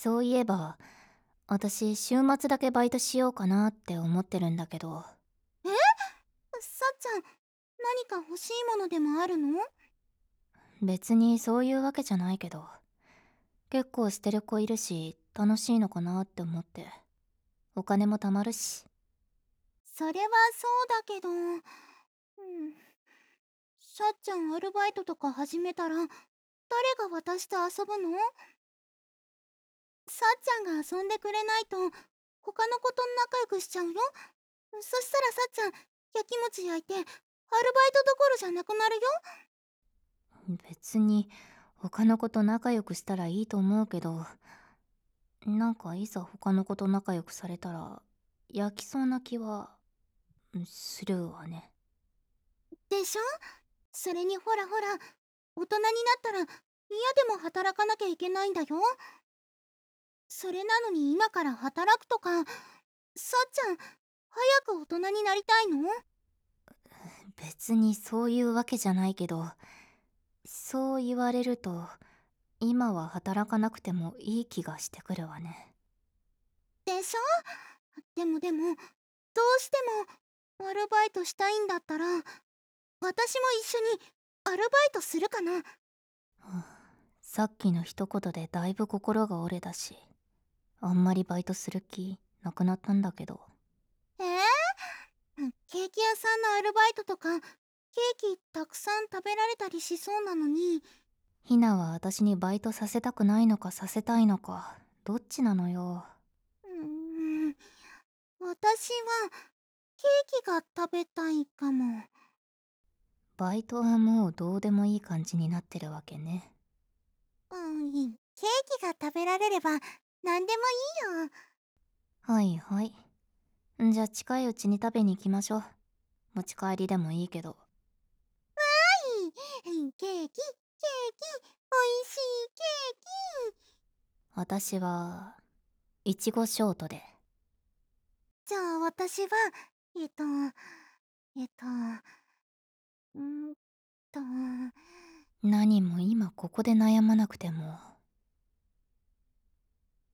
そういえば、私週末だけバイトしようかなって思ってるんだけど。 え、さっちゃん、何か欲しいものでもあるの？ 別にそういうわけじゃないけど、結構してる子いるし楽しいのかなって思って。お金も貯まるし。 それはそうだけど、さっちゃんアルバイトとか始めたら、誰が私と遊ぶの？さっちゃんが遊んでくれないと、他の子と仲良くしちゃうよ。そしたらさっちゃん、やきもち焼いて、アルバイトどころじゃなくなるよ。 別に他の子と仲良くしたらいいと思うけど、なんかいざ他の子と仲良くされたら焼きそうな気はするわね。 でしょ？それにほらほら、大人になったら嫌でも働かなきゃいけないんだよ。それなのに今から働くとか、さっちゃん、早く大人になりたいの？ 別にそういうわけじゃないけど、そう言われると今は働かなくてもいい気がしてくるわね。 でしょ？でも、どうしてもアルバイトしたいんだったら、私も一緒にアルバイトするかな？ さっきの一言でだいぶ心が折れたし、あんまりバイトする気なくなったんだけど。 ケーキ屋さんのアルバイトとか、ケーキたくさん食べられたりしそうなのに。 ひなは私にバイトさせたくないのかさせたいのか、どっちなのよ。 うーん、私はケーキが食べたいかも。 バイトはもうどうでもいい感じになってるわけね。 ケーキが食べられれば何でもいいよ。 はいはい。じゃあ近いうちに食べに行きましょう。持ち帰りでもいいけど。 ケーキ、ケーキ、おいしいケーキ。 私はいちごショートで。 じゃあ私は、えっと、えっと、んーと、 何も今ここで悩まなくても